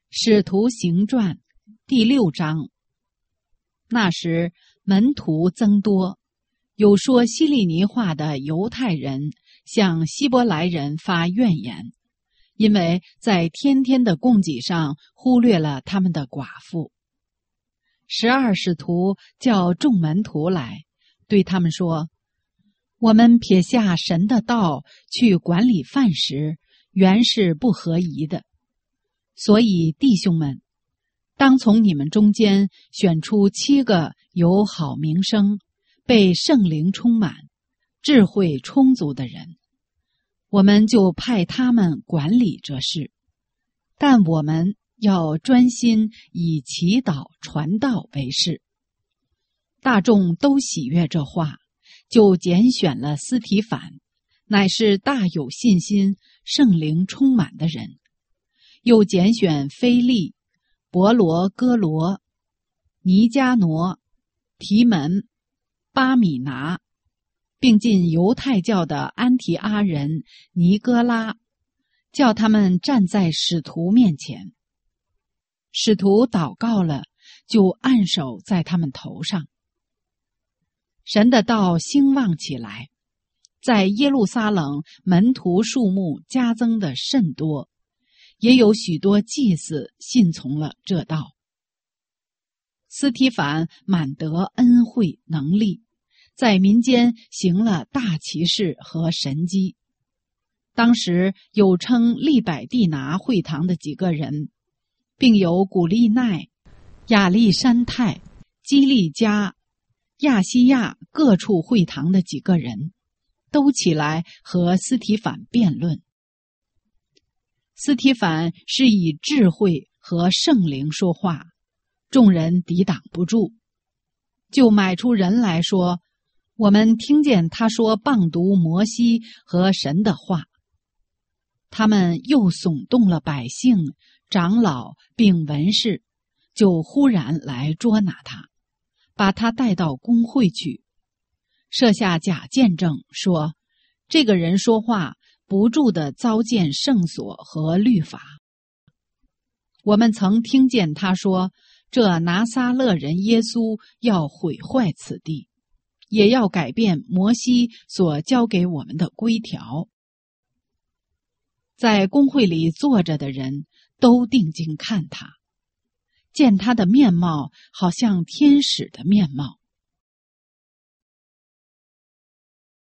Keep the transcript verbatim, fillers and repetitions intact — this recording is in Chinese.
使徒行传第六章。那时门徒增多，有说希利尼话的犹太人向希伯来人发怨言，因为在天天的供给上忽略了他们的寡妇。十二使徒叫众门徒来，对他们说：我们撇下神的道去管理饭食，原是不合宜的。所以弟兄们，当从你们中间选出七个有好名声、被圣灵充满、智慧充足的人，我们就派他们管理这事。但我们要专心以祈祷传道为事。大众都喜悦这话，就拣选了司提反，乃是大有信心、圣灵充满的人。又拣选腓利、伯罗哥罗、尼加挪、提门、巴米拿，并进犹太教的安提阿人尼哥拉，叫他们站在使徒面前。使徒祷告了，就按手在他们头上。神的道兴旺起来，在耶路撒冷门徒数目加增的甚多，也有许多祭司信从了这道。司提反满得恩惠能力，在民间行了大奇事和神迹。当时有称利百地拿会堂的几个人，并有古利奈、亚历山泰、基利加、亚西亚各处会堂的几个人，都起来和司提反辩论。司提反是以智慧和圣灵说话，众人抵挡不住，就买出人来说：我们听见他说谤读摩西和神的话。他们又耸动了百姓、长老并文士，就忽然来捉拿他，把他带到公会去，设下假见证，说这个人说话不住地糟践圣所和律法。我们曾听见他说，这拿撒勒人耶稣要毁坏此地，也要改变摩西所交给我们的规条。在公会里坐着的人都定睛看他，见他的面貌好像天使的面貌，